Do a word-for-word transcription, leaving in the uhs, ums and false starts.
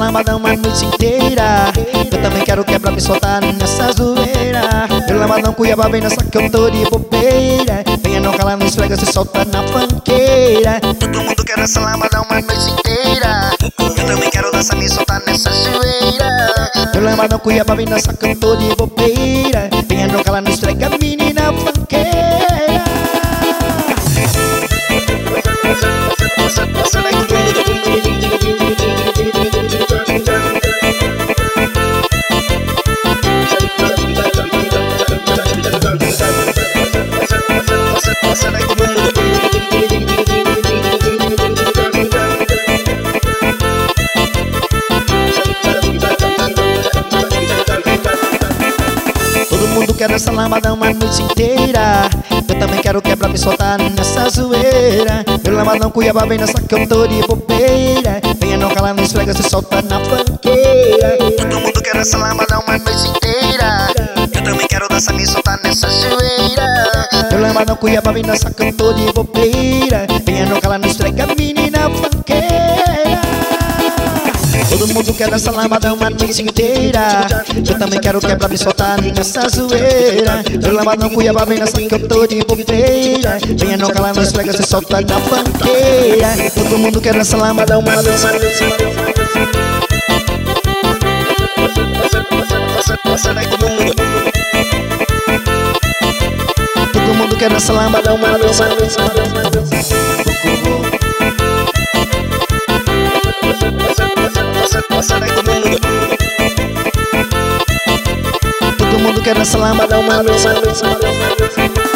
lambada uma noite inteira. Eu também quero quebrar, me soltar nessa zoeira. Eu lambadão Cuiabá, vem nessa que eu tô de bobeira. Venha não calar, não esfrega, se solta na fanqueira. Todo mundo quer essa lambada uma noite inteira. Eu também quero dançar, me soltar nessa zoeira. Eu lambadão Cuiabá, vem nessa que eu tô de bobeira. Venha não calar, não esfrega, menina fanqueira. Todo mundo quer essa lambada uma noite inteira. Eu também quero quebrar, me soltar nessa zoeira. Eu lambadão Cuiabá, vem nessa que eu tô de bobeira. Venha não calar, não esfrega, se solta na fanqueira. Todo mundo quer essa lambada uma noite inteira. Eu também quero dançar, me soltar nessa zoeira. Eu lambadão Cuiabá, vem nessa que eu tô de bobeira. Venha não calar, não esfrega, menina fanqueira. Todo mundo quer essa lambada uma noite inteira. Eu também quero quebrar, me soltar nessa zoeira. Eu lambadão Cuiabá, vem nessa que eu tô de bobeira. Venha não calar, não esfrega, se solta na fanqueira. Todo mundo quer essa lambada uma noite inteira. Todo mundo quer essa lambada uma noite inteira. Todo mundo quer essa lambada uma noite.